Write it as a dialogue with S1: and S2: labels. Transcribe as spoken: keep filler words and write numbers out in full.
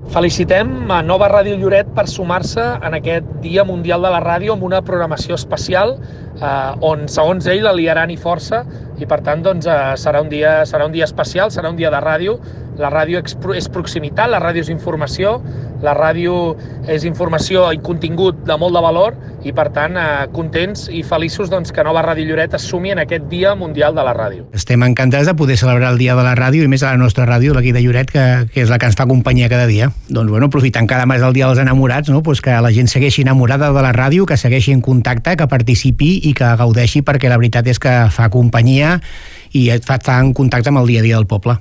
S1: Felicitem a Nova Ràdio Lloret per sumar-se en aquest Dia Mundial de la Ràdio amb una programació especial eh, on, segons ell, la liaran i força i, per tant, doncs, eh, serà, un dia, serà un dia especial, serà un dia de ràdio. La ràdio és proximitat, la ràdio és informació, la ràdio és informació i contingut de molt de valor i, per tant, eh, contents i feliços doncs, que Nova Ràdio Lloret es sumi en aquest Dia Mundial de la Ràdio.
S2: Estem encantats de poder celebrar el Dia de la Ràdio i més a la nostra ràdio, d'aquí de Lloret, que, que és la que ens fa companyia cada dia. Doncs, bueno, aprofitant que demà és el Dia dels Enamorats, no? Pues que la gent segueixi enamorada de la ràdio, que segueixi en contacte, que participi i que gaudeixi, perquè la veritat és que fa companyia i et fa estar en contacte amb el dia a dia del poble.